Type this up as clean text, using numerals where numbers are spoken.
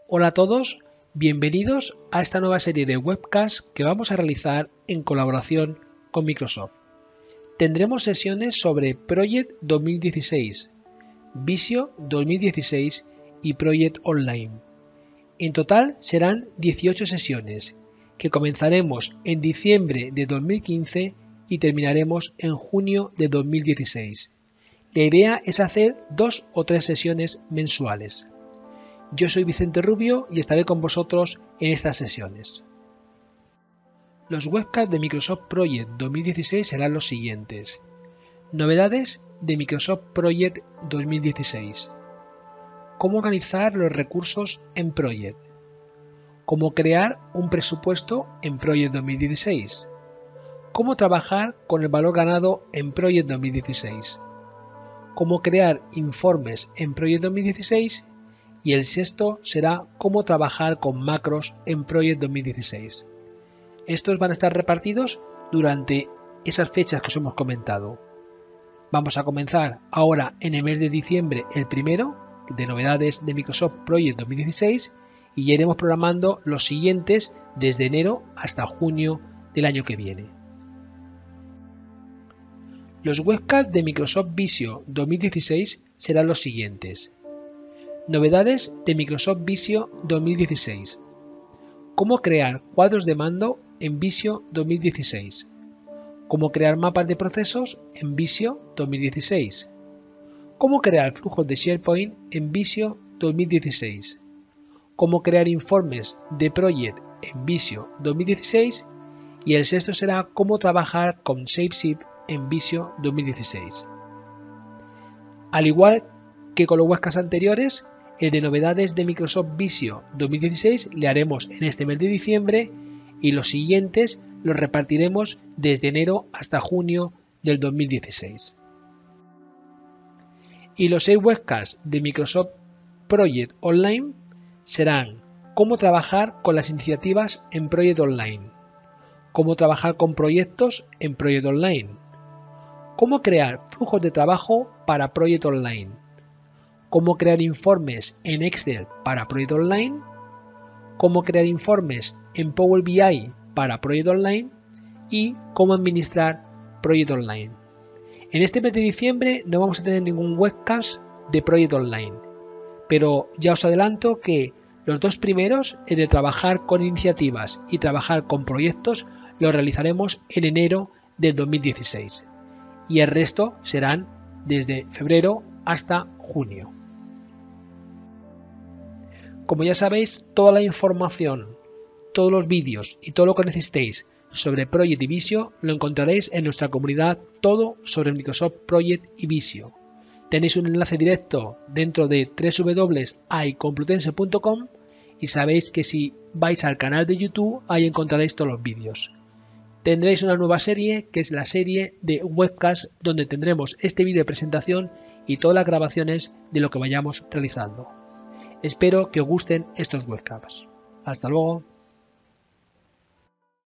Hola a todos, bienvenidos a esta nueva serie de webcasts que vamos a realizar en colaboración con Microsoft. Tendremos sesiones sobre Project 2016, Visio 2016 y Project Online. En total serán 18 sesiones, que comenzaremos en diciembre de 2015 y terminaremos en junio de 2016. La idea es hacer 2 o 3 sesiones mensuales. Yo soy Vicente Rubio y estaré con vosotros en estas sesiones. Los webcasts de Microsoft Project 2016 serán los siguientes. Novedades de Microsoft Project 2016. Cómo organizar los recursos en Project. Cómo crear un presupuesto en Project 2016. Cómo trabajar con el valor ganado en Project 2016. Cómo crear informes en Project 2016. Y el sexto será cómo trabajar con macros en Project 2016. Estos van a estar repartidos durante esas fechas que os hemos comentado. Vamos a comenzar ahora en el mes de diciembre el primero de novedades de Microsoft Project 2016 y ya iremos programando los siguientes desde enero hasta junio del año que viene. Los webcasts de Microsoft Visio 2016 serán los siguientes. Novedades de Microsoft Visio 2016. Cómo crear cuadros de mando en Visio 2016. Cómo crear mapas de procesos en Visio 2016. Cómo crear flujos de SharePoint en Visio 2016. Cómo crear informes de Project en Visio 2016. Y el sexto será cómo trabajar con ShapeShift en Visio 2016. Al igual que con los webcasts anteriores, el de novedades de Microsoft Visio 2016 le haremos en este mes de diciembre y los siguientes los repartiremos desde enero hasta junio del 2016. Y los 6 webcasts de Microsoft Project Online serán cómo trabajar con las iniciativas en Project Online, cómo trabajar con proyectos en Project Online, cómo crear flujos de trabajo para Project Online, cómo crear informes en Excel para Project Online, cómo crear informes en Power BI para Project Online y cómo administrar Project Online. En este mes de diciembre no vamos a tener ningún webcast de Project Online, pero ya os adelanto que los 2 primeros, el de trabajar con iniciativas y trabajar con proyectos, los realizaremos en enero del 2016 y el resto serán desde febrero hasta junio. Como ya sabéis, toda la información, todos los vídeos y todo lo que necesitéis sobre Project y Visio lo encontraréis en nuestra comunidad Todo sobre Microsoft Project y Visio. Tenéis un enlace directo dentro de www.icomplutense.com y sabéis que si vais al canal de YouTube ahí encontraréis todos los vídeos. Tendréis una nueva serie que es la serie de webcasts donde tendremos este vídeo de presentación y todas las grabaciones de lo que vayamos realizando. Espero que os gusten estos webcasts. Hasta luego.